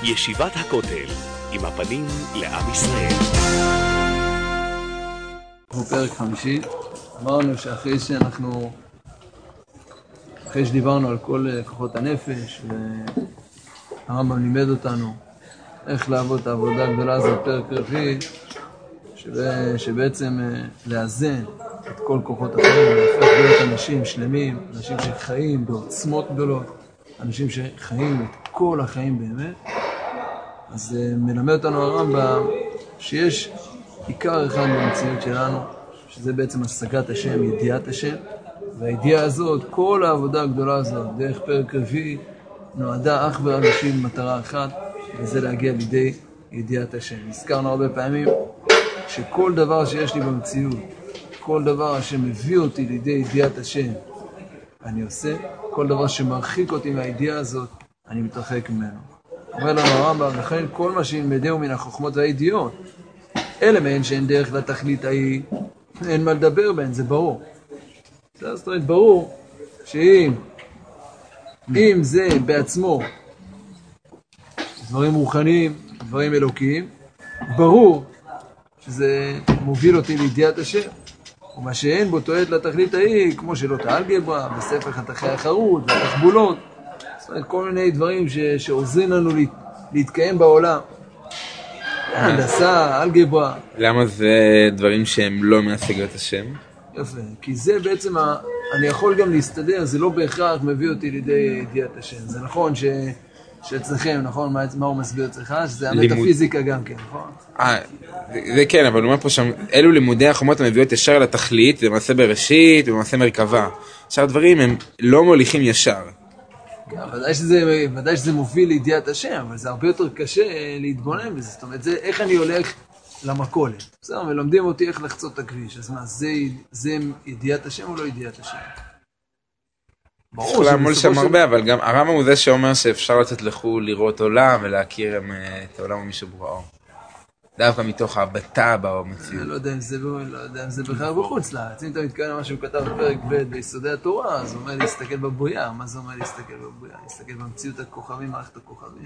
ישיבת הכותל, עם הפנים לעם ישראל. פרק 5, אמרנו שאחרי שדיברנו על כל כוחות הנפש, והרמב"ם לימד אותנו איך לעבוד את העבודה הגדולה הזאת, פרק רביעי, שבעצם לאזן את כל כוחות החיים, להפך להיות אנשים שלמים, אנשים שחיים בעוצמות גדולות, אנשים שחיים את כל החיים באמת. אז מלמד אותנו הרמב"ם שיש עיקר אחד במציאות שלנו, שזה בעצם השגת השם, ידיעת השם, והידיעה הזאת, כל העבודה הגדולה הזאת, דרך פרק רביעי, נועדה אך ורק בשביל מטרה אחת, וזה להגיע לידי ידיעת השם. הזכרנו הרבה פעמים שכל דבר שיש לי במציאות, כל דבר שמביא אותי לידי ידיעת השם, אני עושה, כל דבר שמרחיק אותי מהידיעה הזאת, אני מתרחק ממנו. אומר לנו הרמב"ם, לכן כל מה שילמדהו מן החוכמות והידיעות, אלה מהן שאין דרך לתכלית ההיא, אין מה לדבר בהן, זה ברור. זאת אומרת, ברור שאם זה בעצמו דברים רוחניים, דברים אלוקיים, ברור שזה מוביל אותי לידיעת השם. ומה שאין בו תועלת לתכלית ההיא, כמו שאלות האלגברה, בספר חתכי החרות והתחבולות, זאת אומרת, כל מיני דברים שעוזרים לנו להתקיים בעולם. הנדסה, אלגברה. למה זה דברים שהם לא מהשגת השם? יפה, כי זה בעצם, אני יכול גם להסתדר, זה לא בהכרח מביא אותי לידי ידיעת השם. זה נכון שאצלכם, נכון, מה הוא מסביר אצלך? שזה המטאפיזיקה גם כן, נכון? זה כן, אבל הוא אומר פה שם, אלו לימודי החוכמות המביאות ישר לתכלית, זה מעשה בראשית ומעשה מרכבה. שאר הדברים הם לא מוליכים ישר. ודאי שזה מוביל לידיעת השם, אבל זה הרבה יותר קשה להתבונן בזה. זאת אומרת, זה איך אני הולך למכולת. בסדר, ולומדים אותי איך לחצות את הכביש. אז מה, זה ידיעת השם או לא ידיעת השם? צריך לעמול שם הרבה, אבל גם הרמב"ם הוא זה שאומר שאפשר לצאת לחו"ל לראות עולם ולהכיר את העולם ומי שבוראו. דווקא מתוך הבטה במציאות. אני לא יודע אם זה בכלל בחוץ לה. אם אתה מתכוון למה שהוא כתב בפרק ב' ביסודי התורה, אז הוא אומר להסתכל בבריאה. מה זה אומר להסתכל בבריאה? להסתכל במציאות הכוכבים, מערכת הכוכבים.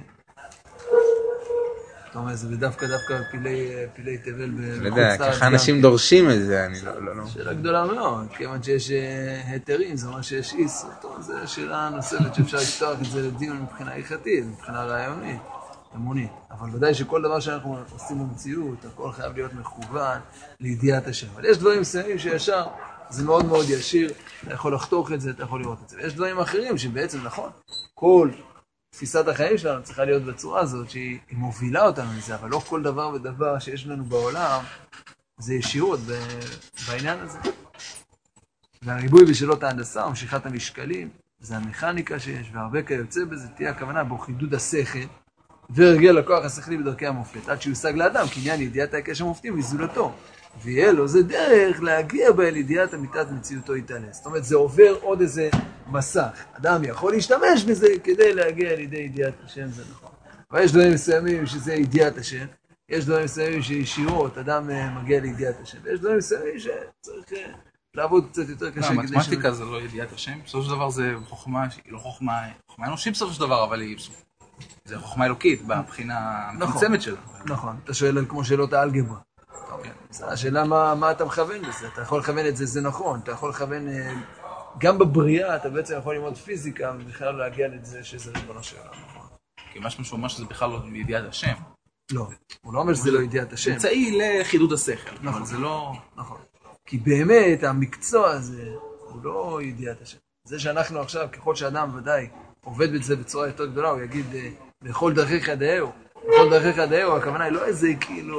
אתה אומר, זה דווקא פילי תבל בחוץ לה. לא יודע, ככה אנשים דורשים את זה, אני לא... שאלה גדולה מאוד, כיוון שיש היתרים, זה אומר שיש איסור. זו שאלה נוספת שאפשר לפתוח את זה לדיון מבחינה הלכתית, מבחינה רעיונית. אמונית, אבל ודאי שכל דבר שאנחנו עושים במציאות, הכל חייב להיות מכוון לידיעת השם. אבל יש דברים מסוימים שישר, זה מאוד מאוד ישיר, אתה יכול לחתוך את זה, אתה יכול לראות את זה. ויש דברים אחרים שבעצם נכון, כל תפיסת החיים שלנו צריכה להיות בצורה הזאת, שהיא מובילה אותנו לזה, אבל לא כל דבר ודבר שיש לנו בעולם, זה ישירות בעניין הזה. והריבוי בשאלות ההנדסה, ומשיכת המשקלים, זה המכניקה שיש, והרבה כיוצא בזה, תהיה הכוונה בו חידוד השכל, והרגיע לכוח השכלי בדרכי המופת, עד שיושג לאדם, כי עניין ידיעת ההיקש המופתים וזולתו. ויהיה לו זה דרך להגיע בה אל ידיעת אמיתת מציאותו יתעלה. זאת אומרת, זה עובר עוד איזה מסך. אדם יכול להשתמש בזה כדי להגיע לידי ידיעת השם, זה נכון. אבל יש דברים מסוימים שזה ידיעת השם, יש דברים מסוימים שישירות, אדם מגיע לידיעת השם, ויש דברים מסוימים שצריך לעבוד קצת יותר קשה. מתמטיקה זה לא ידיעת השם, בסופו של דבר זה חוכמה, שהיא לא חוכמה אנושית בסופו של דבר, אבל היא... זה חוכמה אלוקית בבחינה המצומצמת שלה. נכון, אתה שואל כמו שאלות האלגברה. השאלה מה אתה מכוון בזה, אתה יכול לכוון את זה, זה נכון, אתה יכול לכוון, גם בבריאה אתה בעצם יכול ללמוד פיזיקה ובכלל להגיע לזה שזה ריבונו של עולם, נכון. כי משהו שהוא אומר שזה בכלל לא ידיעת השם. לא, הוא לא אומר שזה לא ידיעת השם. אמצעי לחידוד השכל, אבל זה לא... נכון, כי באמת המקצוע הזה הוא לא ידיעת השם. זה שאנחנו עכשיו, ככל שאדם ודאי עובד בזה בצורה יותר גדולה, הוא יגיד, בכל דרכיך דאהו. בכל דרכיך דאהו, הכוונה היא לא איזה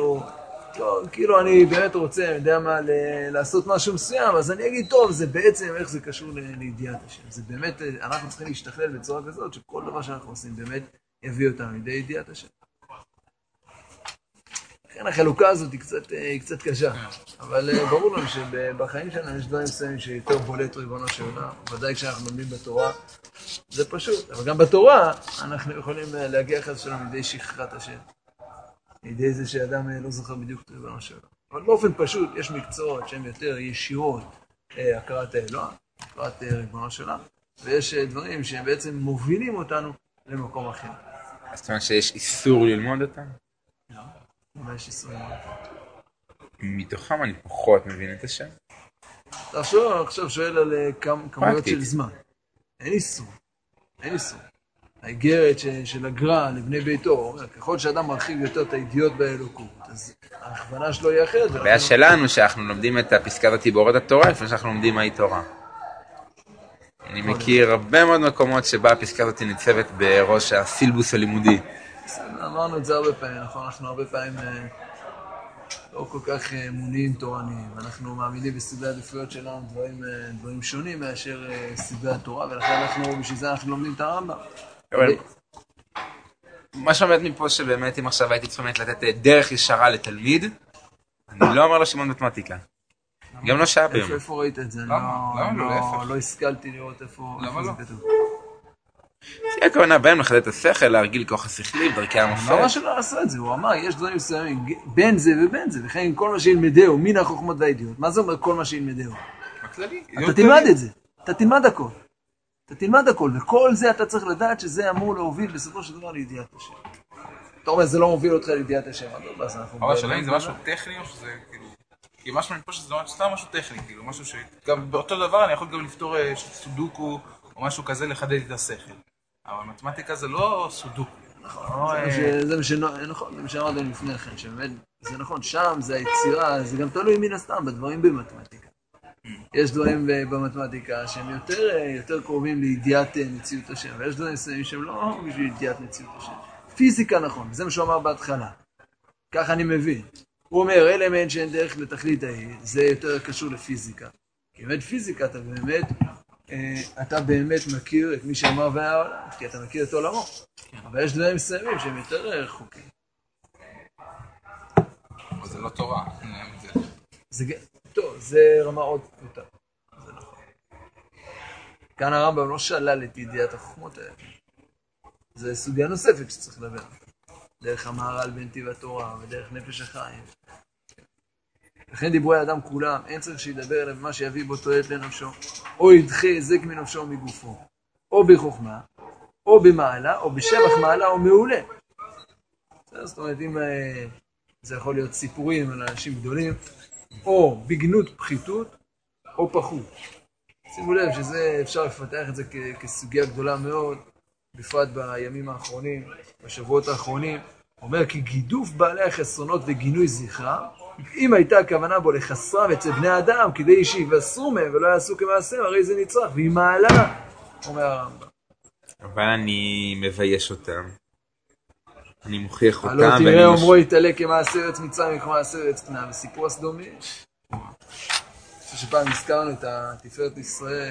כאילו אני באמת רוצה, אני יודע מה, לעשות משהו מסוים, אז אני אגיד, טוב, זה בעצם איך זה קשור לידיעת השם. זה באמת, אנחנו צריכים להשתכלל בצורה כזאת, שכל דבר שאנחנו עושים באמת יביא אותנו לידי ידיעת השם. לכן החלוקה הזאת היא קצת קשה, אבל ברור לנו שבחיים שלנו יש דברים מסוימים שיותר בולט ריבונו של עולם, ודאי כשאנחנו לומדים בתורה, זה פשוט, אבל גם בתורה אנחנו יכולים להגיע חס שלום לידי שכחת השם, לידי זה שאדם לא זוכר בדיוק את ריבונו של עולם. אבל באופן פשוט יש מקצועות שהן יותר ישירות הכרת האלוה, הכרת ריבונו של עולם, ויש דברים שהם בעצם מובילים אותנו למקום אחר. זאת אומרת שיש איסור ללמוד אותם? לא, יש איסור ללמוד. מתוכם אני פחות מבין את השם. עכשיו שואל על כמויות של זמן. אין איסור. האיגרת של הגר"א לבני ביתו, ככל שאדם מרחיב יותר את הידיעות באלוקות, אז ההכוונה שלו היא אחרת. הבעיה שלנו שאנחנו לומדים את הפסקת התיבורת התורה לפני שאנחנו לומדים מהי תורה. אני מכיר הרבה מאוד מקומות שבה הפסקה הזאת ניצבת בראש הסילבוס הלימודי. אמרנו את זה הרבה פעמים, נכון? אנחנו הרבה פעמים לא כל כך מונעים תורניים. אנחנו מאמינים בסדרי העדיפויות שלנו דברים שונים מאשר סדרי התורה, ולכן בשביל זה אנחנו לומדים את הרמב"ם. מה שעומד מפה שבאמת אם עכשיו הייתי צריכים לתת דרך ישרה לתלמיד, אני לא אומר לו שמעון מתמטיקה. גם לא שעה ביום. איפה ראית את זה? לא השכלתי לראות איפה זה כתוב. זה הכוונה בהם לחדד את השכל, להרגיל כוח השכלי, בדרכי המופת. לא משהו לא לעשות את זה, הוא אמר, יש דברים מסוימים, בין זה ובין זה, וכן כל מה שילמדהו, מן החוכמות והידיעות. מה זה אומר כל מה שילמדהו? אתה תלמד את זה, אתה תלמד הכל, וכל זה אתה צריך לדעת שזה אמור להוביל בסופו של דבר לידיעת השם. אתה אומר, זה לא מוביל אותך לידיעת השם, אבל השאלה אם זה משהו טכני או שזה כאילו... כי משהו מפה שזה סתם משהו טכני, כאילו, משהו שגם באותו דבר אני יכול גם לפתור סודוקו או משהו כזה לחדד את השכל. אבל מתמטיקה זה לא סודוקו. נכון, זה מה שאמרנו לפני כן, שבאמת, זה נכון, שם זה היצירה, זה גם תלוי מן הסתם בדברים במתמטיקה. יש דברים במתמטיקה שהם יותר קרובים לידיעת מציאות השם, ויש דברים מסוימים שהם לא בשביל ידיעת מציאות השם. פיזיקה נכון, זה מה שהוא אמר בהתחלה. כך אני מבין. הוא אומר, אלמנט שאין דרך לתכלית ההיא, זה יותר קשור לפיזיקה. כי באמת פיזיקה אתה באמת מכיר את מי שאמר והעולם, כי אתה מכיר את עולמו. אבל יש דברים מסוימים שהם יותר רחוקים. אבל זה לא תורה. טוב, זה רמה עוד פשוטה. זה נכון. כאן הרמב"ם לא שלל את ידיעת החוכמות האלה. זה סוגיה נוספת שצריך לדבר. דרך המהר"ל בנתיב התורה ודרך נפש החיים. לכן דיבורי האדם כולם, אין צריך שידבר אליו מה שיביא בו תועלת לנפשו, או ידחה היזק מנפשו מגופו, או בחוכמה, או במעלה, או בשבח מעלה, או מעולה. זאת אומרת, אם זה יכול להיות סיפורים על אנשים גדולים, או בגנות פחיתות, או פחות. שימו לב שזה אפשר לפתח את זה כסוגיה גדולה מאוד, בפרט בימים האחרונים, בשבועות האחרונים. אומר כי גידוף בעלי החסרונות וגינוי זכרה, אם הייתה הכוונה בו לחסרם אצל בני האדם, כדי שיבשרו מהם ולא יעשו כמעשיהם, הרי זה נצרך, והיא מעלה, אומר הרמב"ם. אבל אני מבייש אותם. אני מוכיח אותם. הלא תראה אומרו יתעלה כמעשה ארץ מצרים וכמעשה ארץ כנען, וסיפור הסדומי. שפעם הזכרנו את התפארת ישראל,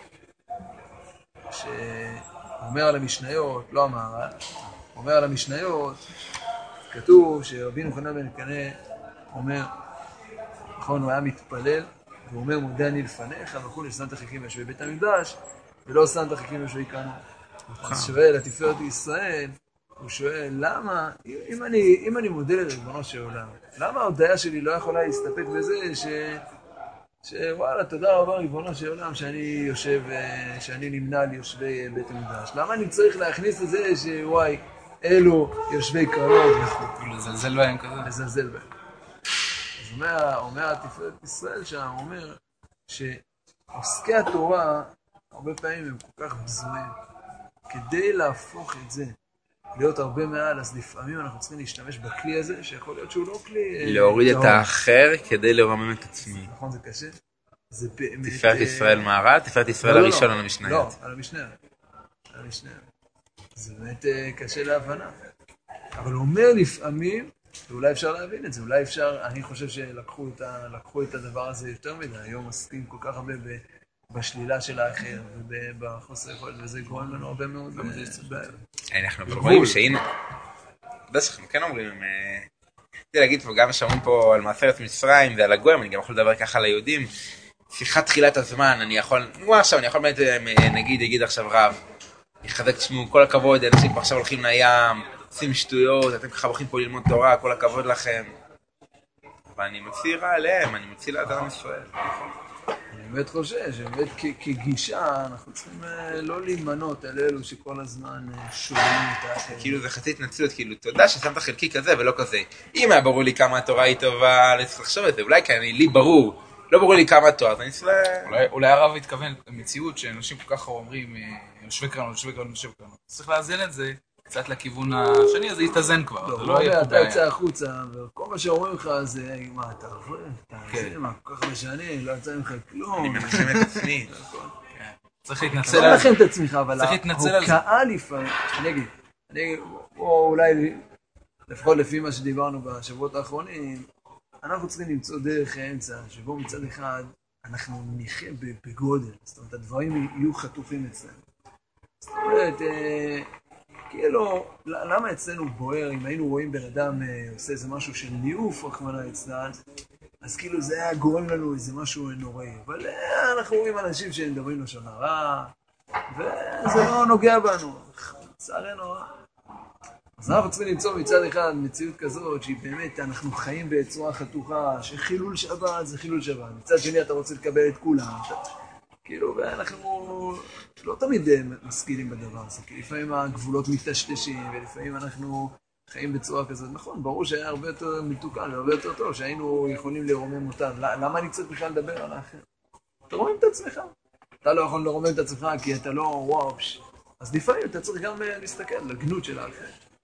שאומר על המשניות, לא המהר"ל, אומר על המשניות, כתוב שרבינו יוחנן בן קנה אומר, נכון, הוא היה מתפלל, והוא אומר, מודה אני לפניך, וכו' ששמת חיכים יושבי בית המקדש, ולא שמת חיכים יושבי כאן. אז שואל, התפארת ישראל, הוא שואל, למה, אם אני מודה לריבונו של עולם, למה ההודעה שלי לא יכולה להסתפק בזה שוואלה, תודה רבה ריבונו של עולם שאני נמנע על יושבי בית המקדש. למה אני צריך להכניס את זה שוואי, אלו יושבי קרנות וכו'. לזלזל בהם כזה. לזלזל בהם. אז אומר התפארת ישראל שם, הוא אומר שעוסקי התורה הרבה פעמים הם כל כך בזויים. כדי להפוך את זה להיות הרבה מעל, אז לפעמים אנחנו צריכים להשתמש בכלי הזה, שיכול להיות שהוא לא כלי... להוריד את האחר כדי לרומם את עצמי. נכון, זה קשה. זה באמת... תפארת ישראל מהר"ל, תפארת ישראל הראשון על המשניות. לא, על המשניות. זה באמת קשה להבנה. אבל הוא אומר לפעמים, ואולי אפשר להבין את זה, אולי אפשר, אני חושב שלקחו את הדבר הזה יותר מדי, היום עוסקים כל כך הרבה בשלילה של האחר ובחוסר יכולת, וזה גורם לנו הרבה מאוד בעיה. אנחנו רואים שהיינו, אנחנו כן אומרים, כדי להגיד פה, גם שאומרים פה על מעשרת מצרים ועל הגויים, אני גם יכול לדבר ככה על היהודים, שיחת תחילת הזמן, אני יכול נגיד עכשיו רב, יחזק תשמעו, כל הכבוד, אנשים פה עכשיו הולכים לים, עושים שטויות, אתם ככה הולכים פה ללמוד תורה, כל הכבוד לכם. אבל אני מוציא רע עליהם, אני מוציא לאדם ישראל. אני באמת חושב שבאמת כגישה אנחנו צריכים לא להימנות על אלו שכל הזמן שואלים את האחר. כאילו זה חצי התנצלות, כאילו תודה ששמת חלקי כזה ולא כזה. אם היה ברור לי כמה התורה היא טובה, אני צריך לחשוב את זה, אולי כי לי ברור, לא ברור לי כמה התורה, אז אני צריך... אולי הרב התכוון למציאות שאנשים כל כך אומרים, יושבי קרנות, יושבי קרנות, יושבי קרנות. צריך לאזן את זה קצת לכיוון השני, אז יתאזן כבר. לא, אתה יוצא החוצה, וכל מה שאומרים לך זה, מה, אתה עובד? אתה מה, כל כך משנה, לא יצא ממך כלום. אני מנחם את עצמי. צריך להתנצל על זה. לא מנחם את עצמך, אבל ההוקעה לפעמים, אני אגיד, או אולי, לפחות לפי מה שדיברנו בשבועות האחרונים, אנחנו צריכים למצוא דרך האמצע, שבו מצד אחד אנחנו נחיה בגודל, זאת אומרת, הדברים יהיו חטופים אצלנו. זאת אומרת, כאילו, למה אצלנו בוער, אם היינו רואים בן אדם עושה איזה משהו של ניאוף, רחמנא ליצלן, אז כאילו זה היה גורם לנו איזה משהו נוראי. אבל אנחנו רואים אנשים שמדברים לשון הרע, וזה לא נוגע בנו. לצערנו, אז אנחנו צריכים למצוא מצד אחד מציאות כזאת, שהיא באמת, אנחנו חיים בצורה חתוכה, שחילול שבת זה חילול שבת. מצד שני אתה רוצה לקבל את כולם. כאילו, ואנחנו לא תמיד משכילים בדבר הזה, כי לפעמים הגבולות מטשטשים, ולפעמים אנחנו חיים בצורה כזאת. נכון, ברור שהיה הרבה יותר מתוקן, הרבה יותר טוב, שהיינו יכולים לרומם אותם. למה אני צריך בכלל לדבר על האחר? אתה רומם את עצמך. אתה לא יכול לרומם את עצמך, כי אתה לא וואו. אז לפעמים אתה צריך גם להסתכל על הגנות של האחר.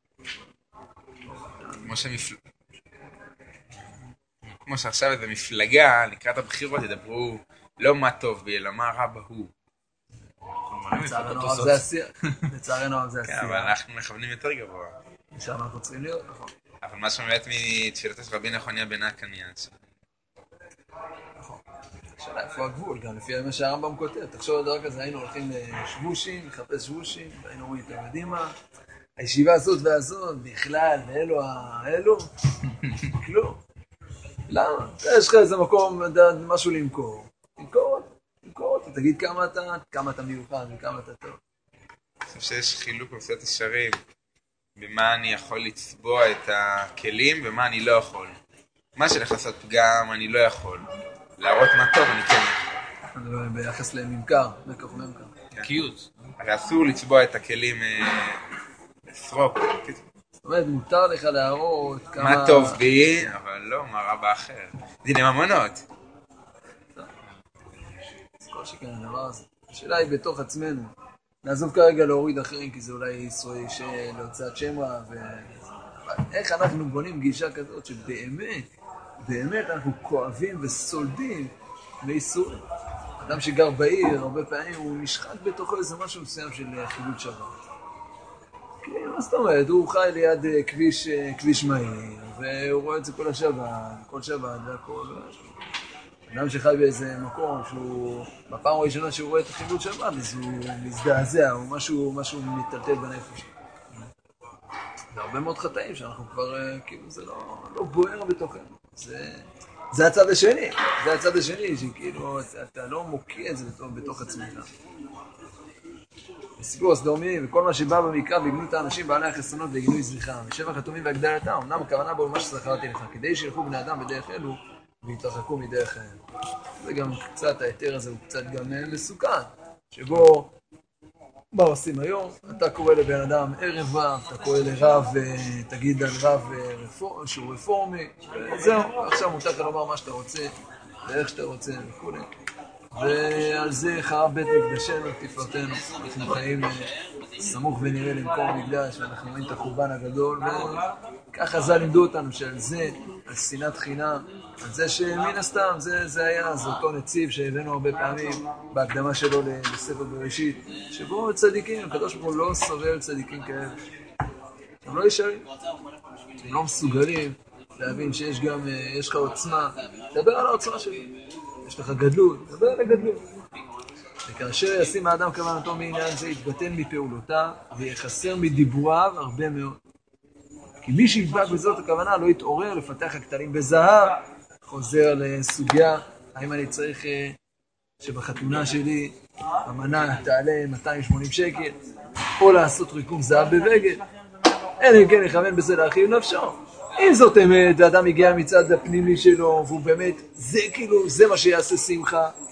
כמו שעכשיו איזו מפלגה, לקראת הבחירות ידברו לא מה טוב בי, אלא מה רע בהוא. לצערנו הרב זה השיח. לצערנו הרב זה השיח. כן, אבל אנחנו מכוונים יותר גבוה. שם אנחנו צריכים להיות, נכון. אבל מה שבאמת מתפילתו של רבי נחוניה בן עקניה. נכון. השאלה איפה הגבול, גם לפי מה שהרמב"ם כותב. תחשוב על דבר כזה, היינו הולכים לשבושים, לחפש שבושים, והיינו רואים, אתם יודעים מה? הישיבה הזאת והזאת, בכלל, אלו, כלום. למה? יש לך איזה מקום, משהו למכור. למכור אותו, תגיד כמה אתה מיוחד וכמה אתה טוב. אני חושב שיש חילוק בפסט ישרים, במה אני יכול לצבוע את הכלים ומה אני לא יכול. מה שלך לעשות פגם אני לא יכול. להראות מה טוב אני כן יכול. ביחס לממכר, מקח וממכר. קיוט. הרי אסור לצבוע את הכלים סרוק. זאת אומרת, מותר לך להראות כמה... מה טוב בי, אבל לא, מה רע באחר. דיני ממונות. אז כל שכן הדבר הזה. השאלה היא בתוך עצמנו. נעזוב כרגע להוריד אחרים, כי זה אולי ישראל להוצאת שם רע. איך אנחנו בונים גישה כזאת שבאמת אנחנו כואבים וסולדים לאיסורים. אדם שגר בעיר, הרבה פעמים הוא נשחק בתוכו איזה משהו מסוים של חילול שבת. מה זאת אומרת? הוא חי ליד כביש מהיר, והוא רואה את זה כל שבת והכל. אדם שחי באיזה מקום שהוא, בפעם הראשונה שהוא רואה את החילול שבת, אז הוא מזדעזע, או משהו מטלטל בנפש. זה הרבה מאוד חטאים שאנחנו כבר, כאילו זה לא בוער בתוכנו. זה הצד השני, שכאילו אתה לא מוקיע את זה בתוך עצמך. סיפור הסדומי וכל מה שבא במקרא בגנות האנשים בעלי החסרונות וגילוי זריחה. ושבע חתומים והגדלתם, אמנם הכוונה בו מה שזכרתי לך, כדי שילכו בני אדם בדרך אלו ויתרחקו מדרך אלו. זה גם קצת, היתר הזה הוא קצת גם מסוכן, שבו, מה עושים היום? אתה קורא לבן אדם ערב רב, אתה קורא לרב, תגיד על רב שהוא רפורמי, וזהו, עכשיו מותר לך לומר מה שאתה רוצה, ואיך שאתה רוצה וכו'. ועל זה חרב בית מקדשנו, תפארתנו. אנחנו חיים סמוך ונראה למקום מקדש, ואנחנו רואים את החורבן הגדול, וככה זה לימדו אותנו שעל זה, על שנאת חינם, על זה שמן הסתם, זה היה, זה אותו נציב שהבאנו הרבה פעמים בהקדמה שלו לספר בראשית, שבו צדיקים, הקדוש ברוך הוא לא סובל צדיקים כאלה. הם לא ישרים, הם לא מסוגלים להבין שיש גם, יש לך עוצמה, דבר על העוצמה שלי. יש לך גדלות, דבר על הגדלות. וכאשר ישים האדם כוונתו מעניין זה, יתבטל מפעולותיו ויחסר מדיבוריו הרבה מאוד. כי מי שידבק בזאת הכוונה לא יתעורר לפתח הכתרים בזהב. חוזר לסוגיה, האם אני צריך שבחתונה שלי המנה תעלה 280 שקל, או לעשות ריקום זהב בבגד. אין אם כן לכוון בזה להרחיב נפשו. אם זאת אמת, האדם הגיע מצד הפנימי שלו, והוא באמת, זה כאילו, זה מה שיעשה שמחה,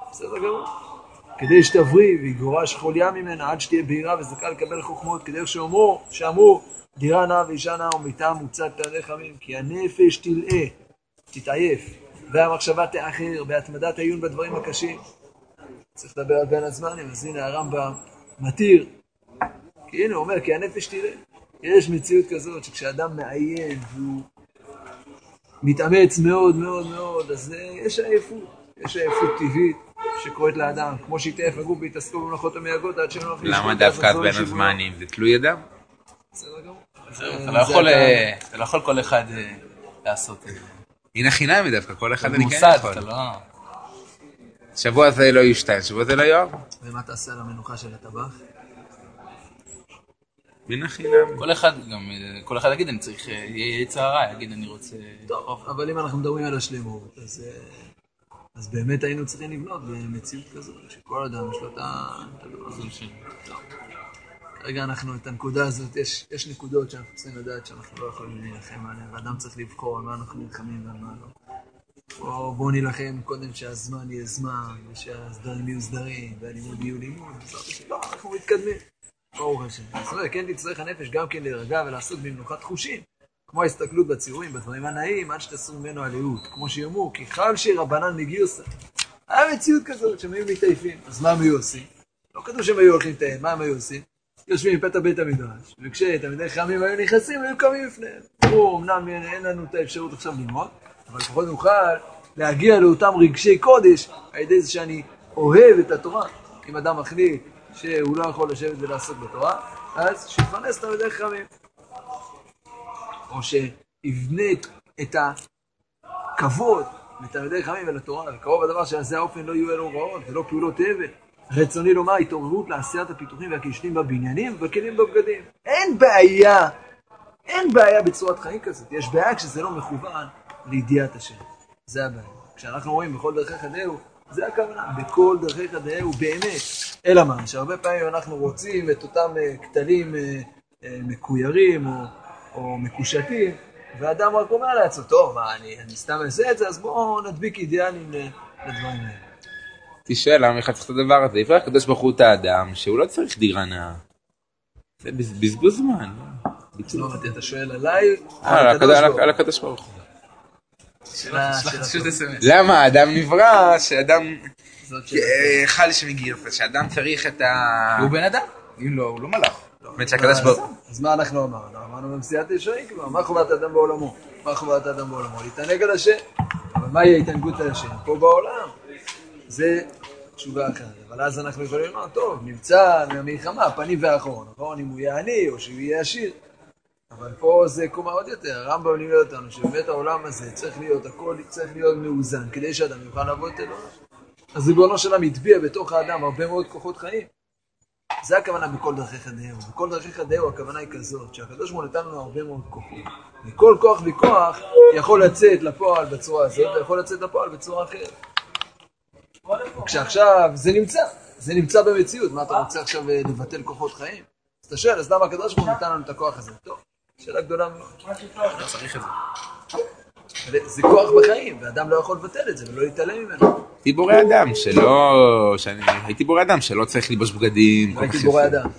בסדר גמור. כדי שתבריא ויגורש חוליה ממנה עד שתהיה בהירה וזכה לקבל חוכמות, כדי שאמרו דירה נאה ואישה נאה ומיטה מוצאת תעלה חמים, כי הנפש תתעייף, והמחשבה תאחר בהתמדת העיון בדברים הקשים. צריך לדבר על בין הזמנים, אז הנה הרמב"ם מתיר. כי הנה הוא אומר, כי הנפש תראה. יש מציאות כזאת שכשאדם מעיין והוא מתאמץ מאוד מאוד מאוד, אז יש עייפות טבעית שקורית לאדם, כמו שהתעייף הגוף והתעסקו במלאכות המייגות עד שלא נפליש. למה דווקא בין הזמנים? זה תלוי אדם? בסדר גמור. אתה לא יכול כל אחד לעשות את זה. הנה חינמי דווקא, כל אחד אני כן מוסד, יכול. אתה לא... שבוע זה לא ישתיים, שבוע זה לא יואב. ומה תעשה על המנוחה של הטבח? הנה חינמי. כל אחד יגיד, אני צריך, יהיה צערה, יגיד, אני רוצה... טוב, אבל אם אנחנו מדברים על השלמות, אז באמת היינו צריכים לבנות במציאות כזאת, שכל אדם יש לו את הדבר הזה. רגע, אנחנו את הנקודה הזאת, יש נקודות שאנחנו צריכים לדעת שאנחנו לא יכולים להילחם עליהן, ואדם צריך לבחור על מה אנחנו נלחמים ועל מה לא. או בואו נילחם קודם שהזמן יהיה זמן, ושהסדרים יהיו סדרים, והלימוד יהיו לימוד, לא, אנחנו מתקדמים. ברוך השם. זאת אומרת, כן תצטרך הנפש גם כן להירגע ולעסוק במנוחת חושים, כמו ההסתכלות בציורים, בדברים הנאים, עד שתסרו ממנו עליות, כמו שיאמרו, כי חל שרבנן מגיוסה. היה מציאות כזאת שהם היו מתעייפים, אז מה הם היו עושים? לא כתוב שהם היו הולכים לתאם, מה הם היו עושים? יושבים מפתח בית המדרש, וכשתלמידי חכמים היו נכנסים, היו קמים בפניהם. אמרו, אמנם אין לנו את האפשרות עכשיו ללמוד, אבל לפחות נוכל להגיע לאותם רגשי קודש, על ידי זה שאני אוהב את התורה. אם אדם מחליט שהוא לא יכול לשבת ולעסוק בתורה, אז שיפרנס תלמידי חכמים. או שיבנה את הכבוד לתלמידי חכמים ולתורה, וקרוב הדבר שעל האופן לא יהיו אלו רעות ולא פעולות אבל. רצוני לומר, התעוררות לעשיית הפיתוחים והקישוטים בבניינים ובכלים בבגדים. אין בעיה בצורת חיים כזאת. יש בעיה כשזה לא מכוון לידיעת השם. זה הבעיה. כשאנחנו רואים בכל דרכי חדהו, זה הכוונה. בכל דרכי חדהו באמת. אלא מה? שהרבה פעמים אנחנו רוצים את אותם כתלים מקוירים או מקושטים, והאדם רק אומר לעצמו, טוב, מה, אני סתם אעשה את זה, אז בואו נדביק אידיאלים לדברים האלה. תשאל, למה איך צריך את הדבר הזה? יפרח הקדוש ברוך הוא את האדם, שהוא לא צריך דירה נאה. זה בזבוז זמן. לא, אתה שואל עליי? על הקדוש ברוך הוא. למה? האדם נברא, שאדם חל שמגיע, שאדם צריך את ה... הוא בן אדם, הוא לא מלאך. באמת שהקדוש ברוך הוא. אז מה אנחנו אמרנו? אמרנו במציאת ישרים כבר, מה חובת האדם בעולמו? מה חובת האדם בעולמו? להתענג על השם. אבל מה יהיה התענגות על השם? פה בעולם. זה תשובה אחרת. אבל אז אנחנו יכולים לומר, טוב, נמצא מהמלחמה, פנים ואחרון. נכון, אם הוא יהיה עני או שהוא יהיה עשיר. אבל פה זה קומה עוד יותר. הרמב"ם לימד אותנו שבאמת העולם הזה צריך להיות, הכל צריך להיות מאוזן, כדי שאדם יוכל לעבוד את אלוהים. אז ריבונו של עולם הטביע בתוך האדם הרבה מאוד כוחות חיים. זה הכוונה בכל דרכי חדהו. בכל דרכי חדהו הכוונה היא כזאת, שהקדוש ברוך הוא נתן לנו הרבה מאוד כוחות. וכל כוח וכוח יכול לצאת לפועל בצורה הזאת, ויכול לצאת לפועל בצורה אחרת. כשעכשיו זה נמצא במציאות, מה אתה רוצה עכשיו לבטל כוחות חיים? אז אתה שואל, אז למה הקדוש ברוך הוא נתן לנו את הכוח הזה? טוב, שאלה גדולה מאוד. לא צריך את זה. זה כוח בחיים, ואדם לא יכול לבטל את זה ולא להתעלם ממנו. הייתי בורא אדם שלא צריך לבוש בגדים. הייתי בורא אדם.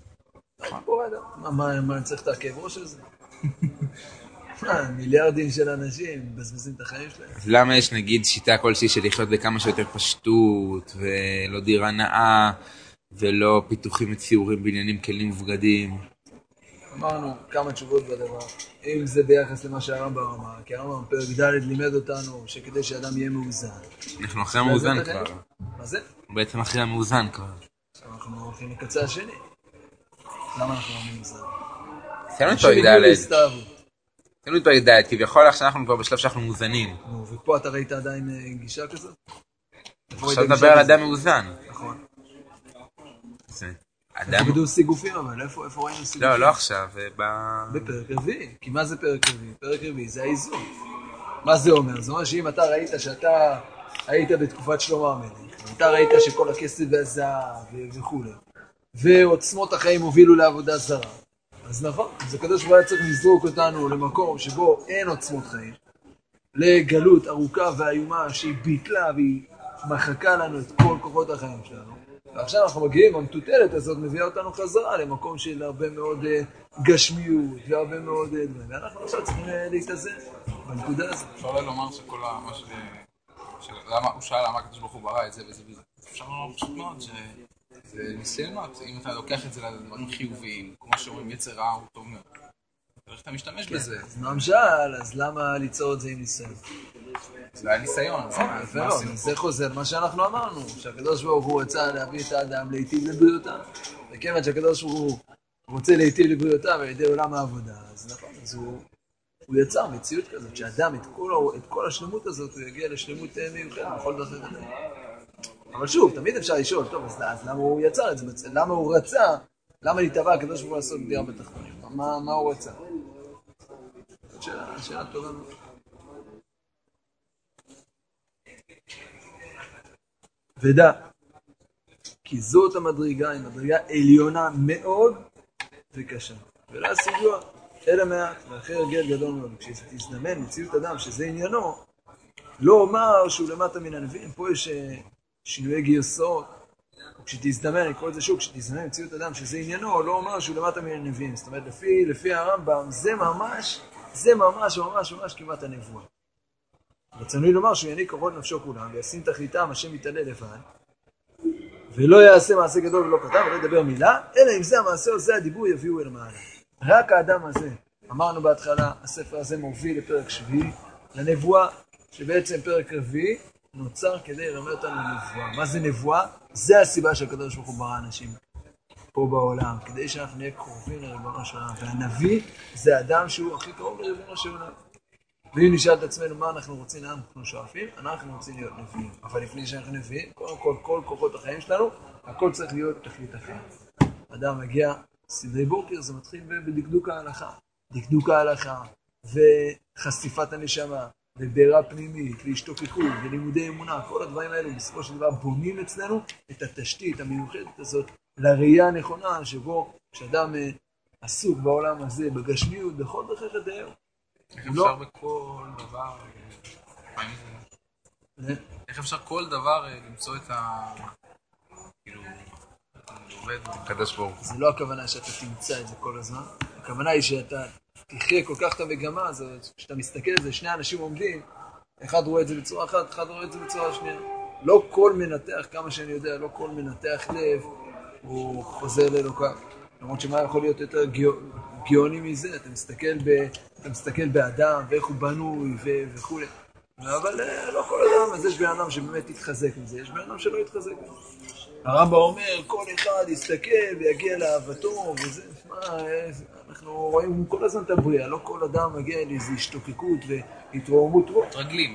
מה אני צריך את הכאב ראש הזה? מיליארדים של אנשים מבזבזים את החיים שלהם. אז למה יש נגיד שיטה כלשהי של לחיות בכמה שיותר פשטות, ולא דירה נאה, ולא פיתוחים וציורים בעניינים כלים ובגדים? אמרנו כמה תשובות בדבר. אם זה ביחס למה שהרמב"ם אמר, כי הרמב"ם פרק ד' לימד אותנו שכדי שאדם יהיה מאוזן. אנחנו אחרי המאוזן כבר. מה זה? בעצם אחרי המאוזן כבר. אנחנו הולכים לקצה השני. למה אנחנו לא מאוזן? תנו את פרק ד'. תנו את פרק ד', כביכול עכשיו אנחנו כבר בשלב שאנחנו מאוזנים. ופה אתה ראית עדיין גישה כזאת? עכשיו נדבר על אדם מאוזן. נכון. אדם... תגידו סיגופים, אבל איפה ראינו סיגופים? לא עכשיו, בפרק רביעי. כי מה זה פרק רביעי? פרק רביעי זה האיזון. מה זה אומר? זה אומר שאם אתה ראית שאתה היית בתקופת שלמה המלך, ואתה ראית שכל הכסף והזהב וכו', ועוצמות החיים הובילו לעבודה זרה, אז נכון, אז הקדוש ברוך הוא צריך לזרוק אותנו למקום שבו אין עוצמות חיים, לגלות ארוכה ואיומה שהיא ביטלה והיא מחקה לנו את כל כוחות החיים שלנו. ועכשיו אנחנו מגיעים, המטוטלת הזאת מביאה אותנו חזרה למקום של הרבה מאוד גשמיות והרבה מאוד דברים. ואנחנו עכשיו צריכים להתאזן בנקודה הזאת. אפשר אולי לומר שכל מה הוא שאל למה הקדוש ברוך הוא ברא את זה וזה וזה. אפשר לומר פשוט מאוד שזה ניסיונות. אם אתה לוקח את זה לדברים חיוביים, כמו שאומרים יצר רע הוא טוב מאוד. איך אתה משתמש בזה? אז נועם שאל, אז למה ליצור את זה עם ניסיון? זה היה ניסיון. זה חוזר מה שאנחנו אמרנו, שהקדוש ברוך הוא רצה להביא את האדם להיטיב לבריאותם. וכיוון שהקדוש ברוך הוא רוצה להיטיב לבריאותם על ידי עולם העבודה, אז נכון, אז הוא יצר מציאות כזאת, שאדם את כל השלמות הזאת הוא יגיע לשלמות מיוחדת בכל דרך אדם. אבל שוב, תמיד אפשר לשאול, טוב, אז למה הוא יצר את זה? למה הוא רצה? למה להתאבע הקדוש ברוך הוא לעשות דירה בתחתונים? מה הוא רצה? שאלה טובה מאוד. ודע, כי זאת המדרגה, היא מדרגה עליונה מאוד וקשה. ולא הסיגוע, אלא מעט, ואחרי הרגל גדול מאוד. כשתזדמן מציאות אדם שזה עניינו, לא אומר שהוא למטה מן הנביאים, פה יש שינויי גרסאות, או כשתזדמן, אני קורא את זה שוב, כשתזדמן מציאות אדם שזה עניינו, לא אומר שהוא למטה מן הנביאים. זאת אומרת, לפי הרמב"ם, זה ממש כמעט הנבואה. רצוני לומר שהוא יעניק כוחות נפשו כולם, וישים תכליתם, השם יתעלה לבד, ולא יעשה מעשה גדול ולא קטן, ולא ידבר מילה, אלא אם זה המעשה או זה הדיבור יביאו אל מעלה. רק האדם הזה, אמרנו בהתחלה, הספר הזה מוביל לפרק שביעי, לנבואה, שבעצם פרק רביעי נוצר כדי ללמד אותנו לנבואה. מה זה נבואה? זה הסיבה שהקדוש ברוך הוא ברא אנשים פה בעולם, כדי שאנחנו נהיה קרובים לריבונו של עולם. והנביא זה אדם שהוא הכי קרוב לריבונו של עולם. ואם נשאל את עצמנו מה אנחנו רוצים, אנחנו שואפים, אנחנו רוצים להיות נביאים. אבל לפני שאנחנו נביאים, כל כוחות החיים שלנו, הכל צריך להיות תכלית החיים. אדם מגיע, סדרי בוקר, זה מתחיל בדקדוק ההלכה. דקדוק ההלכה, וחשיפת הנשמה, ובעירה פנימית, והשתוקקות, ולימודי אמונה, כל הדברים האלו בסופו של דבר בונים אצלנו את התשתית המיוחדת הזאת לראייה הנכונה, שבו כשאדם עסוק בעולם הזה, בגשמיות, בכל דרך הדרך, איך אפשר בכל דבר, איך אפשר כל דבר למצוא את כאילו, עובד קדוש ברוך הוא. זה לא הכוונה שאתה תמצא את זה כל הזמן, הכוונה היא שאתה תחיה כל כך את המגמה הזאת, כשאתה מסתכל על זה, שני אנשים עומדים, אחד רואה את זה בצורה אחת, אחד רואה את זה בצורה שנייה. לא כל מנתח, כמה שאני יודע, לא כל מנתח לב, הוא חוזר לאלוקה. למרות שמה יכול להיות יותר גאוני מזה, אתה מסתכל באדם ואיך הוא בנוי וכו'. אבל לא כל אדם, אז יש בן אדם שבאמת יתחזק מזה, יש בן אדם שלא יתחזק מזה. הרמב"ם אומר, כל אחד יסתכל ויגיע לאהבתו וזה, אנחנו רואים כל הזמן את הבריאה, לא כל אדם מגיע לאיזו השתוקקות והתרוממות רוח. מתרגלים.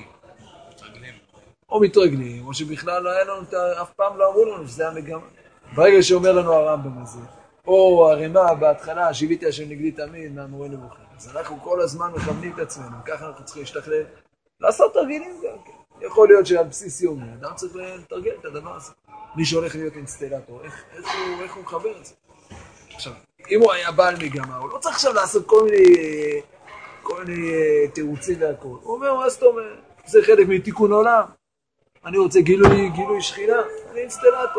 או מתרגלים, או שבכלל לא היה לנו, אף פעם לא אמרו לנו שזה המגמה. ברגע שאומר לנו הרמב"ם הזה, או הרמ"א בהתחלה, שיביתי השם נגדי תמיד מהמורה נבוכים. אז אנחנו כל הזמן מכוונים את עצמנו, ככה אנחנו צריכים להשתכלל, לעשות תרגילים גם כן. יכול להיות שעל בסיס יומי, אדם צריך לתרגל את הדבר הזה. מי שהולך להיות אינסטלטור, איך הוא מחבר את זה? עכשיו, אם הוא היה בעל מגמה, הוא לא צריך עכשיו לעשות כל מיני תירוצים והכל. הוא אומר, מה זאת אומרת? זה חלק מתיקון עולם. אני רוצה גילוי שכינה, אני אינסטלטור.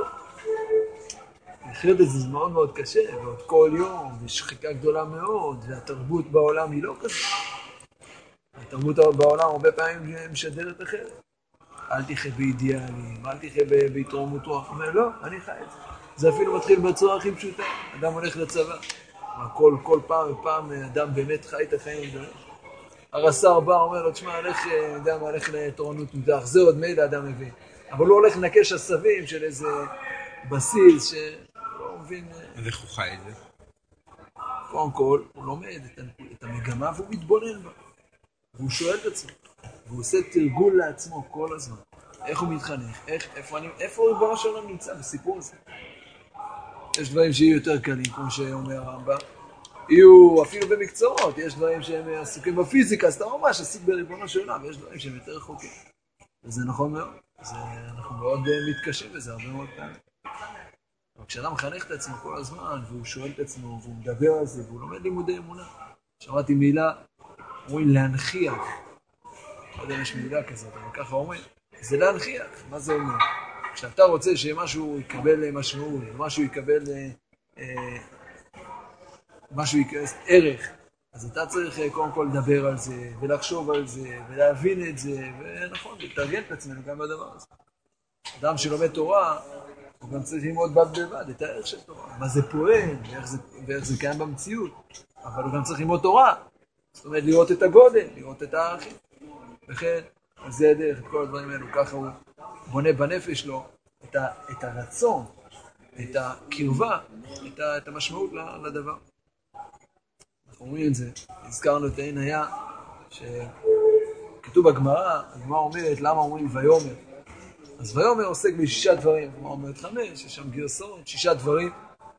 לחיות את זה מאוד מאוד קשה, ועוד כל יום, ושחיקה גדולה מאוד, והתרבות בעולם היא לא כזאת. התרבות בעולם הרבה פעמים משדרת אחרת. אל תחיה באידיאלים, אל תחיה בהתרוממות רוח. הוא אומר, לא, אני חי את זה. זה אפילו מתחיל בצורה הכי פשוטה. אדם הולך לצבא. כל פעם ופעם אדם באמת חי את החיים הגדולים. הרס"ר בא, אומר לו, תשמע, הולך לתורנות מודח. זה עוד מילא אדם מבין. אבל הוא הולך לנקש עשבים של איזה בסיס שלא מבין. ואיך הוא חי את זה? קודם כל, הוא לומד את המגמה והוא מתבונן בה. והוא שואל את עצמו. והוא עושה תרגול לעצמו כל הזמן. איך הוא מתחנך? איפה הוא ריבונו של עולם נמצא בסיפור הזה? יש דברים שיהיו יותר קלים, כמו שאומר הרמב"ם. יהיו אפילו במקצועות, יש דברים שהם עסוקים בפיזיקה, אז אתה ממש עסוק בריבונו של עולם, ויש דברים שהם יותר רחוקים. וזה נכון מאוד. אנחנו מאוד מתקשים בזה הרבה מאוד פעמים. אבל כשאדם מחנך את עצמו כל הזמן, והוא שואל את עצמו, והוא מדבר על זה, והוא לומד לימודי אמונה. שמעתי מילה, אומרים להנחיח. לא יודע אם יש מילה כזאת, אבל ככה אומרים. זה להנחיח. מה זה אומר? כשאתה רוצה שמשהו יקבל משמעות, משהו יקבל ערך, אז אתה צריך קודם כל לדבר על זה, ולחשוב על זה, ולהבין את זה, ונכון, לתרגל את עצמנו גם בדבר הזה. אדם שלומד תורה, הוא גם צריך ללמוד בד בבד את הערך של תורה. מה זה פועל, ואיך זה קיים במציאות. אבל הוא גם צריך ללמוד תורה. זאת אומרת, לראות את הגודל, לראות את הערכים. וכן, על זה הדרך, את כל הדברים האלו, ככה הוא בונה בנפש שלו את הרצון, את הקרבה, את המשמעות לדבר. אנחנו אומרים את זה, הזכרנו את העין היה, שכתוב בגמרא, הגמרא אומרת, למה אומרים ויומר? אז ויומר עוסק ב6 דברים, הגמרא אומרת 5, יש שם גרסאות, 6 דברים,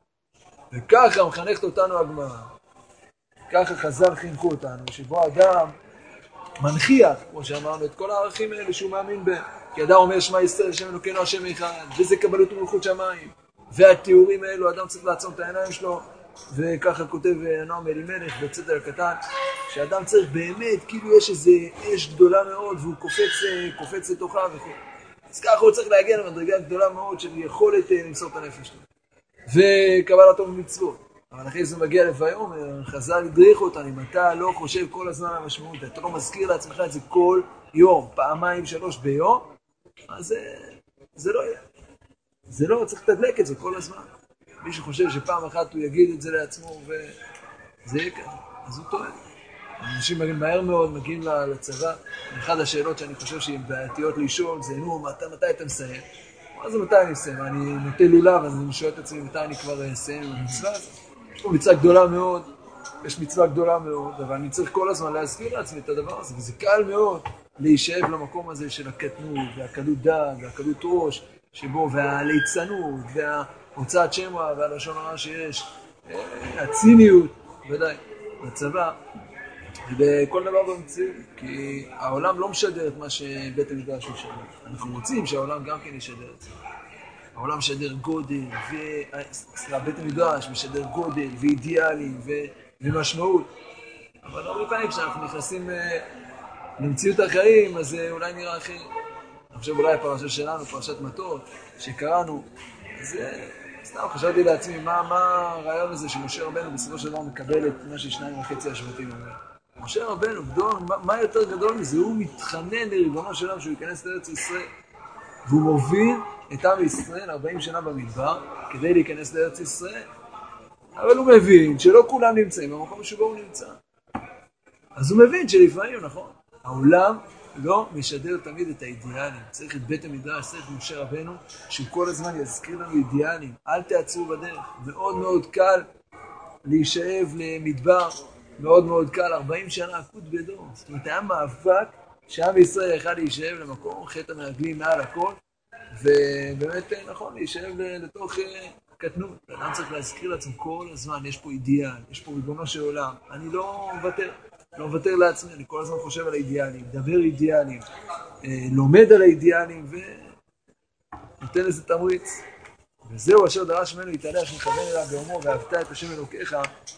וככה מחנכת אותנו הגמרא, ככה חז"ל חינכו אותנו, שבו אדם מנחיח, כמו שאמרנו, את כל הערכים האלה שהוא מאמין בהם, כי אדם אומר שמע ישראל, השם אלוקינו השם אחד, וזה קבלות ומלכות שמיים, והתיאורים האלו, אדם צריך לעצום את העיניים שלו, וככה כותב נועם אלימלך בצדק הקטן, שאדם צריך באמת, כאילו יש איזו אש גדולה מאוד, והוא קופץ לתוכה וכו'. אז ככה הוא צריך להגיע למדרגה גדולה מאוד של יכולת למסור את הנפש שלו. וקבלתו במצוות. אבל אחרי זה מגיע לויומר, חז"ל הדריך אותנו, אם אתה לא חושב כל הזמן על המשמעות, אתה לא מזכיר לעצמך את זה כל יום, פעמיים, 3 ביום, אז זה לא יהיה. זה לא, צריך לתדלק את זה כל הזמן. מי שחושב שפעם אחת הוא יגיד את זה לעצמו וזה יהיה ככה, אז הוא טועה. אנשים מהר מאוד מגיעים לצבא, ואחת השאלות שאני חושב שהן בעייתיות לשאול זה, נו, מתי אתה מסיים? מה זה מתי אני מסיים? אני נוטה לולב, אז אני שואל את עצמי מתי אני כבר אסיים עם המצווה הזאת. יש פה מצווה גדולה מאוד, יש מצווה גדולה מאוד, אבל אני צריך כל הזמן להזכיר לעצמי את הדבר הזה, וזה קל מאוד להישאב למקום הזה של הקטנות, והקלות דעת, והקלות ראש, שבו, והליצנות, וההוצאת שמע, והלשון הרע שיש, הציניות, ודאי, בצבא, ובכל דבר במציאות, כי העולם לא משדר את מה שבית המדרש משדר. אנחנו רוצים שהעולם גם כן ישדר את זה. העולם משדר גודל, בית המדרש משדר גודל, ואידיאלים, ומשמעות. אבל הרבה פעמים כשאנחנו נכנסים למציאות החיים, אז זה אולי נראה אחר. אני חושב אולי הפרשה שלנו, פרשת מטות, שקראנו, אז סתם חשבתי לעצמי, מה הרעיון הזה שמשה רבנו בסופו של דבר מקבל את מה ש2.5 השבטים אומר. משה רבנו, גדול, מה יותר גדול מזה? הוא מתחנן לריבונו של עולם שהוא ייכנס לארץ ישראל, והוא מוביל את עם ישראל 40 שנה במדבר כדי להיכנס לארץ ישראל. אבל הוא מבין שלא כולם נמצאים במקום שבו הוא נמצא. אז הוא מבין שלפעמים, נכון, העולם לא משדר תמיד את האידיאלים. צריך את בית המדרש, צריך את משה רבנו, שהוא כל הזמן יזכיר לנו אידיאלים. אל תעצרו בדרך. מאוד מאוד קל להישאב למדבר, מאוד מאוד קל, 40 שנה עקות בדור. זאת אומרת, היה מאבק שעם ישראל יכל להישאב למקום, חטא המרגלים מעל הכל, ובאמת נכון, להישאב לתוך קטנות. אדם צריך להזכיר לעצמו כל הזמן, יש פה אידיאל, יש פה ריבונו של עולם. אני לא מוותר לעצמי, אני כל הזמן חושב על האידיאלים, מדבר אידיאלים, לומד על האידיאלים, ונותן לזה תמריץ. וזהו אשר דרש ממנו להתהלך מכוון אליו ואומרו, ואהבת את השם אלוקיך,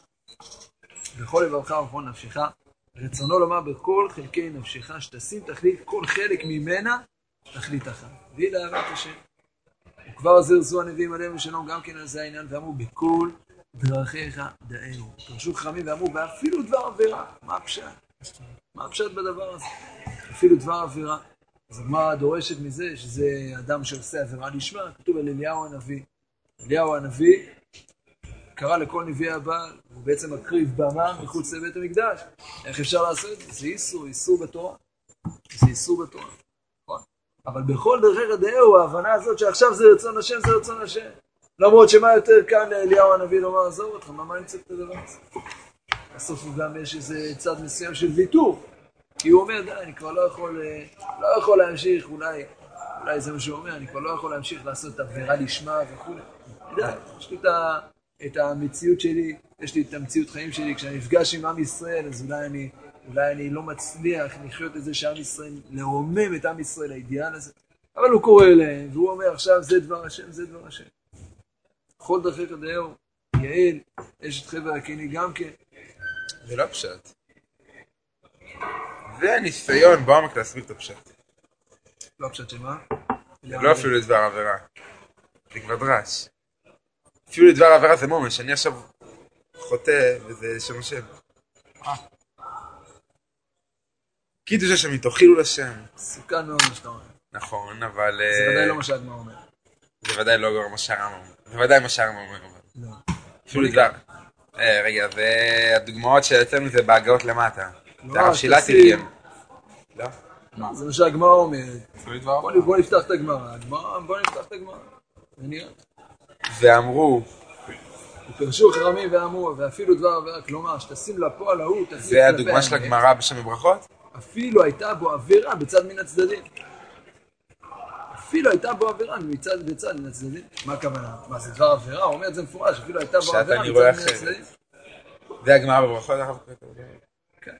בכל לבבך ובכל נפשך, רצונו לומר בכל חלקי נפשך, שתשים תכלית כל חלק ממנה, תכליתך. והיא לאהבת השם. וכבר זרזו הנביאים עליהם ושלום גם כן על זה העניין, ואמרו בכל דרכיך דאהו. תרשו חכמים ואמרו, ואפילו דבר עבירה. מה הפשט? מה הפשט בדבר הזה? אפילו דבר עבירה. אז הגמרא דורשת מזה, שזה אדם שעושה עבירה לשמה, כתוב על אליהו הנביא. אליהו הנביא קרא לכל נביאי הבעל, הוא בעצם מקריב במה מחוץ לבית המקדש. איך אפשר לעשות את זה? זה איסור בתורה. זה איסור בתורה. נכון? אבל בכל דרכיך דאהו, ההבנה הזאת שעכשיו זה רצון השם, זה רצון השם. למרות שמה יותר כאן לאליהו הנביא לומר, עזוב אותך, מה אני צריך את הדבר הזה? בסוף הוא גם יש איזה צד מסוים של ויתור. כי הוא אומר, די, אני כבר לא יכול להמשיך, אולי זה מה שהוא אומר, אני כבר לא יכול להמשיך לעשות את עבירה לשמה וכו'. די, יש לי את המציאות שלי, יש לי את המציאות חיים שלי, כשאני נפגש עם עם ישראל, אז אולי אני לא מצליח לחיות את זה שעם ישראל, לרומם את עם ישראל, האידיאל הזה. אבל הוא קורא אליהם, והוא אומר, עכשיו זה דבר השם, זה דבר השם. כל דרכיך דאהו, יעל, אשת חבר הקיני גם כן. זה לא פשט. זה הניסיון בעומק להסביר את הפשט. לא הפשט של מה? לא אפילו לדבר עבירה. זה כבר דרש. אפילו לדבר עבירה זה מומש, אני עכשיו חוטא וזה שם השם. קידוש השם איתו, חילול השם. סוכן מאוד מה שאתה אומר. נכון, אבל... זה ודאי לא מה שהגמרא אומר. זה ודאי לא מה שהרמב"ם אומר. זה ודאי מה שהרמב"ם אומר. לא. אפילו לדבר. רגע, והדוגמאות שאצלנו זה בהגאות למטה. זה הרב שילה תרגם. לא? זה מה שהגמרא אומרת. בוא נפתח את הגמרא. ונראה. ואמרו, ופרשו חכמים ואמרו, ואפילו דבר עבירה, כלומר, שתשים לפועל ההוא, תזיק זה הדוגמה של הגמרא בשם בברכות? אפילו הייתה בו עבירה בצד מן הצדדים. אפילו הייתה בו עבירה בצד מן הצדדים. מה הכוונה? מה זה דבר עבירה? הוא אומר את זה מפורש, אפילו הייתה בו עבירה בצד מן הצדדים. זה הגמרא בברכות? כן.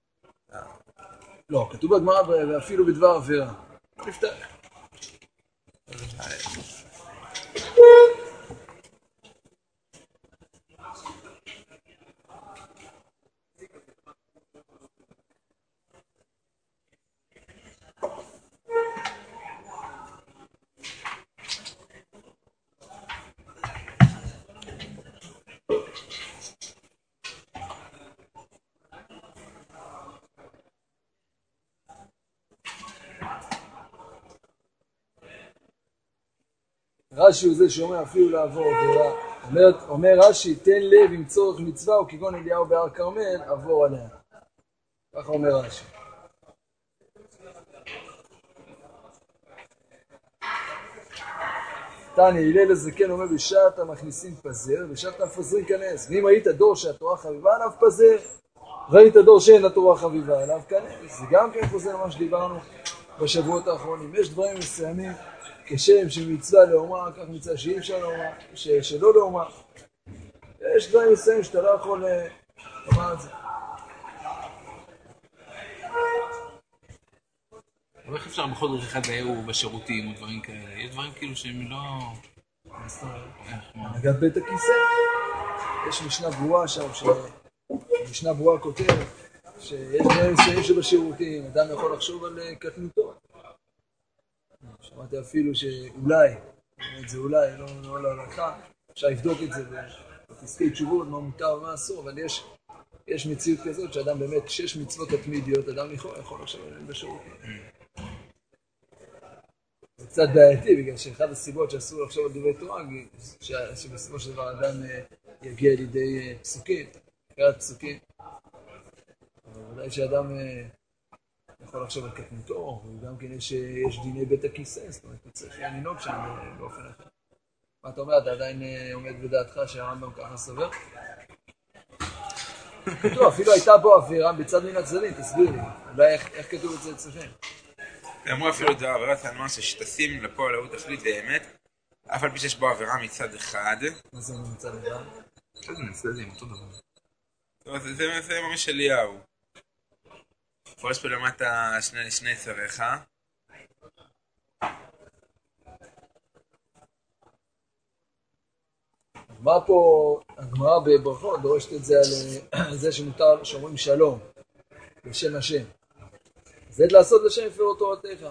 לא, כתוב בגמרא ואפילו בדבר עבירה. נפתח. רש"י הוא זה שאומר אפילו לעבור עבירה. אומר רש"י, תן לב עם צורך מצווה, וכגון אליהו בהר כרמל, עבור עליה. ככה אומר רש"י. תניא, הלל הזקן אומר, בשעת המכניסים פזר, בשעת המפזרים כנס. ואם היית דור שהתורה חביבה עליו פזר, ראית דור שאין התורה חביבה עליו כנס. זה גם כן חוזר מה שדיברנו בשבועות האחרונים. יש דברים מסוימים, כשם שמצווה לאומר, כך מצווה שאי אפשר לאומר, שלא לאומר. יש דברים מסוימים שאתה לא יכול לומר את זה. אבל איך אפשר בכל דרך אחד דייהו בשירותים או דברים כאלה? יש דברים כאילו שהם לא... נגד בית הכיסא. יש משנה ברורה שם, משנה ברורה כותבת, שיש דברים מסוימים שבשירותים, אדם יכול לחשוב על קטנותו. שמעתי אפילו שאולי, זה אולי, לא להלכה, אפשר לבדוק את זה בפסקי תשובות, מה מותר ומה אסור, אבל יש מציאות כזאת שאדם באמת, 6 מצוות התמידיות, אדם יכול לחשוב עליהן בשירותים. זה קצת בעייתי, בגלל שאחד הסיבות שאסור לחשוב על דברי תורה, שבסופו של דבר אדם יגיע לידי פסוקים, קראת פסוקים. אבל ודאי שאדם יכול לחשוב על קטנותו, וגם כן יש דיני בית הכיסא, זאת אומרת, צריך לנהוג שם באופן אחר. מה אתה אומר, אתה עדיין עומד בדעתך שהרמב"ם ככה סובר? כתוב, אפילו הייתה בו עבירה בצד מן הצדדים, תסביר לי. אולי איך כתוב את זה אצלכם? אמרו אפילו דבר עבירה טענה שתשים לפועל ההוא תכלית באמת, אף על פי שיש בו עבירה מצד אחד. מה זה מצד אחד? זה אותו דבר. זה ממש אליהו. פורש פה למטה שני צריך. מה פה, הגמרא בברכות דורשת את זה על זה שמותר שאומרים שלום בשם השם. זה לעשות לשם יפרו תורתך.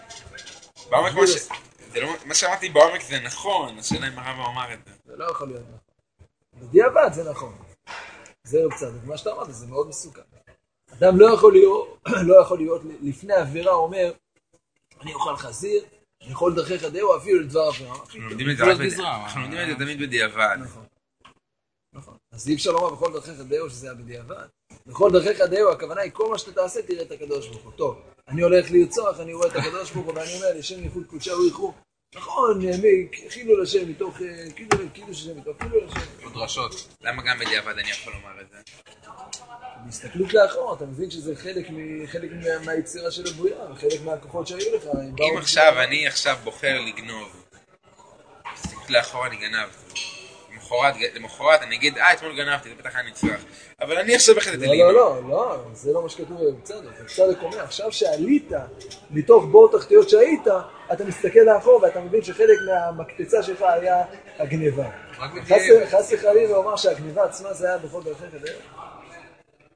מה שאמרתי בעומק זה נכון, השאלה אם הרב אמר את זה. זה לא יכול להיות נכון. בדיעבד זה נכון. זה קצת, מה שאתה אמרת זה מאוד מסוכן. אדם לא יכול להיות לפני עבירה אומר, אני אוכל חזיר, אני יכול דרכך דהו אפילו לדבר עבירה. אנחנו לומדים את זה תמיד בדיעבד. נכון. אז אי אפשר לומר בכל דרכך דהו שזה היה בדיעבד. בכל דרכך דהו, הכוונה היא כל מה שאתה תעשה תראה את הקדוש ברוך הוא. טוב, אני הולך לרצוח, אני רואה את הקדוש ברוך הוא ואני אומר לשם ייחוד קודשה וריחו. נכון, חילו לשם מתוך, כאילו ששם מתוך, חילו לשם. דרשות. למה גם בדיעבד אני יכול לומר את זה? בהסתכלות לאחור, אתה מבין שזה חלק מהיצירה של הבריאה, וחלק מהכוחות שהיו לך. אם אני עכשיו בוחר לגנוב, בהסתכלות לאחור אני גנבתי. למחרת אני אגיד, אתמול גנבתי, זה בטח אני נצרח. אבל אני עכשיו החלטתי לגנוב. לא, זה לא מה שכתוב בצדק. בצדק אומר, עכשיו שעלית מתוך בור תחתיות שהיית, אתה מסתכל לאחור ואתה מבין שחלק מהמקפצה שלך היה הגניבה. חס וחלילה לומר שהגניבה עצמה זה היה בכל דרכך הדרך.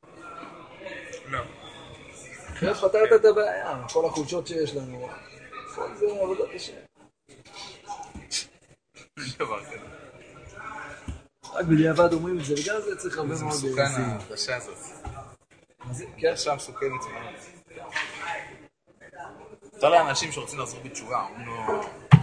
לא. אחרת פתרת את הבעיה, כל החולשות שיש לנו. כל זה עבודת השם. דבר כזה. רק בדיעבד אומרים את זה, וגם זה צריך הרבה מאוד... זה מסוכן ההרגשה הזאת. כן? עכשיו מסוכנת מאוד. אתה לאנשים שרוצים לחזור בתשובה, אומרים לו,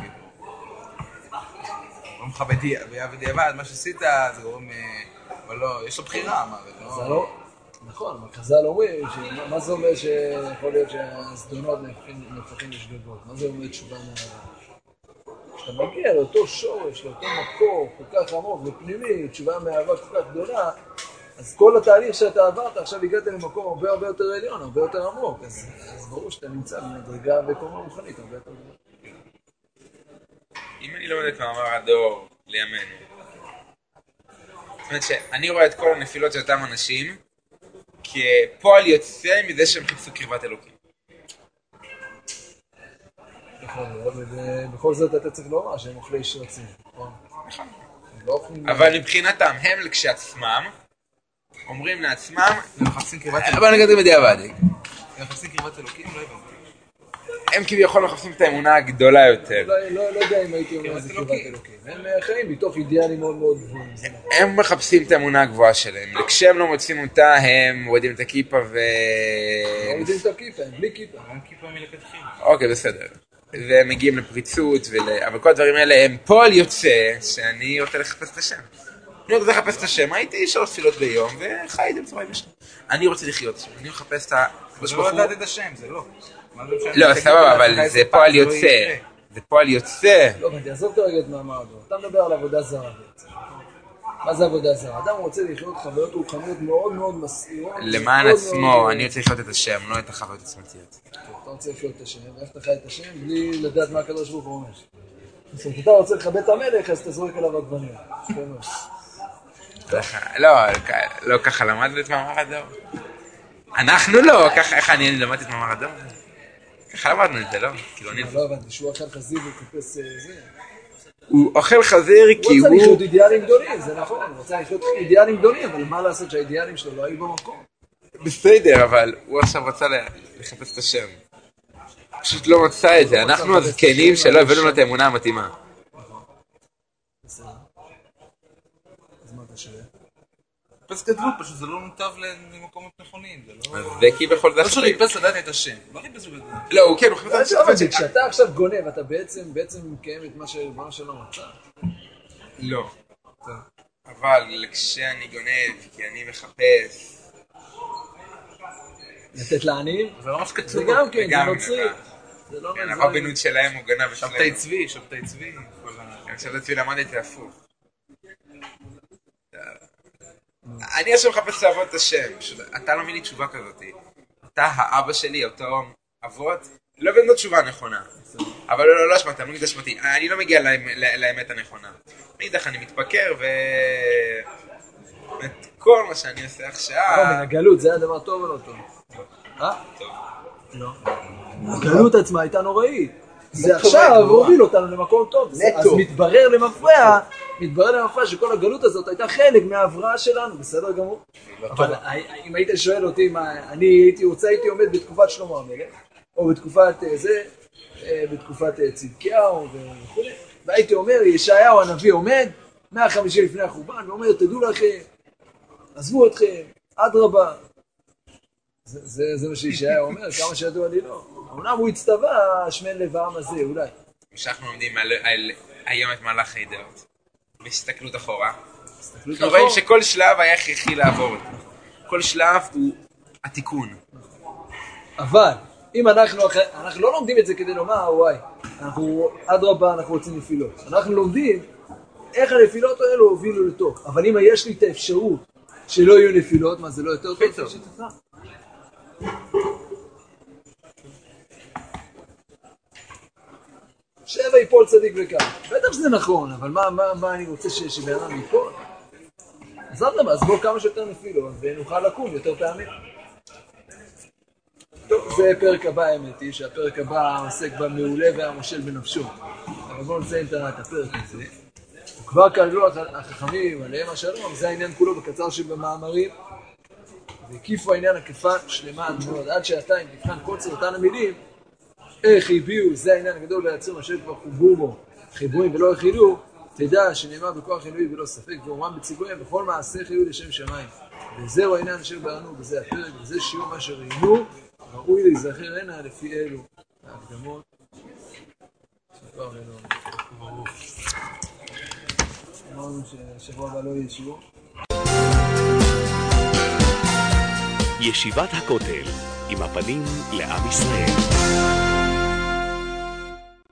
אומרים לך בדיעבד, מה שעשית זה גורם, אבל לא, יש לו בחירה, מה, זה לא... נכון, אבל חז"ל אומרים, מה זה אומר שיכול להיות שהזדונות נהפכים לשגגות? מה זה אומר תשובה מהעבר? כשאתה מגיע לאותו שורש, לאותו מקור כל כך עמוק ופנימי, תשובה מהעבר כל כך גדולה, אז כל התהליך שאתה עברת, עכשיו הגעת למקום הרבה יותר עליון, הרבה יותר עמוק, אז ברור שאתה נמצא במדרגה וקומה רוחנית הרבה יותר גדולה. אם אני לא יודע כמה אמר הדור לימינו, זאת אומרת שאני רואה את כל הנפילות של אותם אנשים כפועל יוצא מזה שהם חיפשו קרבת אלוקים. בכל זאת אתה צריך לומר שהם אוכלי שרצים, נכון? אבל מבחינתם, הם כשעצמם, אומרים לעצמם, מחפשים קרבת אלוקים. אבל נגדים בדיעבד. מחפשים קרבת אלוקים, לא הבנתי. הם כביכול מחפשים את האמונה הגדולה יותר. לא יודע אם הייתי אומר זה קרבת אלוקים. הם חיים מתוך אידיאלים מאוד מאוד גבוהים. הם מחפשים את האמונה הגבוהה שלהם. כשהם לא מוצאים אותה, הם מורידים את הכיפה מורידים את הכיפה, הם בלי כיפה. הם כיפה מלכתחילה. אוקיי, בסדר. והם מגיעים לפריצות, אבל כל הדברים האלה הם פועל יוצא שאני רוצה לחפש את השם. אני רוצה לחפש את השם, הייתי 3 תפילות ביום, וחייתי בצורה יבשה. אני רוצה לחיות השם, אני מחפש את זה לא לדעת את השם, זה לא. לא, סבבה, אבל זה פועל יוצא. זה פועל יוצא. לא, אבל תעזוב כרגע את מאמר הדור. אתה מדבר על עבודה זרה בעצם. מה זה עבודה זרה? אדם רוצה לחיות חוויות רוחניות מאוד מאוד מסעירות. למען עצמו, אני רוצה לחיות את השם, לא את החוויות עצמתיות. אתה רוצה לחיות את השם, ואיך אתה חי את השם בלי לדעת מה הקדוש ברוך הוא אומר. זאת אומרת, אתה רוצה לכבד את המלך, אז אתה זורק עליו עגבניה. לא ככה למדנו את מאמר הדור. אנחנו לא, ככה איך אני למדתי את מאמר הדור. ככה למדנו את זה, לא? לא הבנתי, שהוא אכל חזיר וקופס זה. הוא אוכל חזיר כי הוא רוצה לחיות אידיאלים גדולים, זה נכון, הוא רוצה לחיות אידיאלים גדולים, אבל מה לעשות שהאידיאלים שלו לא היו במקום? בסדר, אבל הוא עכשיו רצה לחפש את השם. פשוט לא מצא את זה, אנחנו הזקנים שלא הבאנו לו את האמונה המתאימה. בסדר. אז מה אתה שואל? חפש גדלות, פשוט זה לא נותב למקומות נכונים, זה לא... זה כי בכל זאת... לא שהוא חיפש לדעת את השם, לא חיפש בגדלות. לא, הוא כן, הוא חיפש... אבל כשאתה עכשיו גונב, אתה בעצם מקיים את מה שלא מצא. לא. אבל כשאני גונב, כי אני מחפש... לתת לעניים? זה לא מה שכתוב. זה גם כן, זה נוצרי. זה לא כן, הרבנות שלהם הוא גנב אצלם. שבתי צבי. שבתי צבי למדתי הפוך. אני עכשיו מחפש לעבוד את השם, אתה לא מבין לי תשובה כזאת. אתה האבא שלי, אותו אבות, לא הבאנו לו תשובה נכונה. אבל לא אשמתי, לא אשמתי, אני לא מגיע לאמת הנכונה. מאידך אני מתפקר את כל מה שאני עושה עכשיו... מן הגלות, זה היה דבר טוב או לא טוב? טוב. לא. הגלות עצמה הייתה נוראית. זה עכשיו הוביל אותנו למקום טוב. אז מתברר למפרע שכל הגלות הזאת הייתה חלק מההבראה שלנו, בסדר גמור. אבל אם היית שואל אותי מה, אני הייתי עומד בתקופת שלמה המלך, או בתקופת צדקיהו וכו', והייתי אומר, ישעיהו הנביא עומד 150 לפני החורבן, ואומר, תדעו לכם, עזבו אתכם, אדרבה. זה מה שישעיהו אומר, כמה שידוע לי לא. אמנם הוא הצטווה שמן לב העם הזה, אולי. כשאנחנו עומדים על היום את מהלך הידעות, בהסתכלות אחורה, אנחנו רואים שכל שלב היה הכרחי לעבור אותו. כל שלב הוא התיקון. אבל, אם אנחנו לא לומדים את זה כדי לומר, וואי, אדרבה, אנחנו רוצים נפילות. אנחנו לומדים איך הנפילות האלו הובילו לטוב. אבל אם יש לי את האפשרות שלא יהיו נפילות, מה זה לא יותר טוב? שתתך. שבע ייפול צדיק וקם. בטח שזה נכון, אבל מה אני רוצה שבאדם ייפול? אז בוא כמה שיותר נפילות ונוכל לקום יותר פעמים. טוב, זה פרק הבא האמת היא, שהפרק הבא עוסק במעולה והמושל בנפשו. אבל בואו נציין את הפרק הזה. וכבר כללו החכמים עליהם השלום, זה העניין כולו בקצר שבמאמרים. והקיפו העניין הקיפה שלמה מאוד, עד שעתיים תבחן קוצר אותן המילים, איך הביאו, זה העניין הגדול ליצר אשר כבר חוברו בו, חיבורים ולא הכילו, תדע שנאמר בכוח אלוהי ולא ספק, ואומרם בציוויים בכל מעשה חיו לשם שמיים. וזהו העניין אשר באנו, וזה הפרק, וזה שיעור מה שראינו, ראוי להיזכר הנה לפי אלו. ההקדמות. שכבר ולא. אמרנו ששבוע הבא לא יהיה שיעור. ישיבת הכותל, עם הפנים לעם ישראל.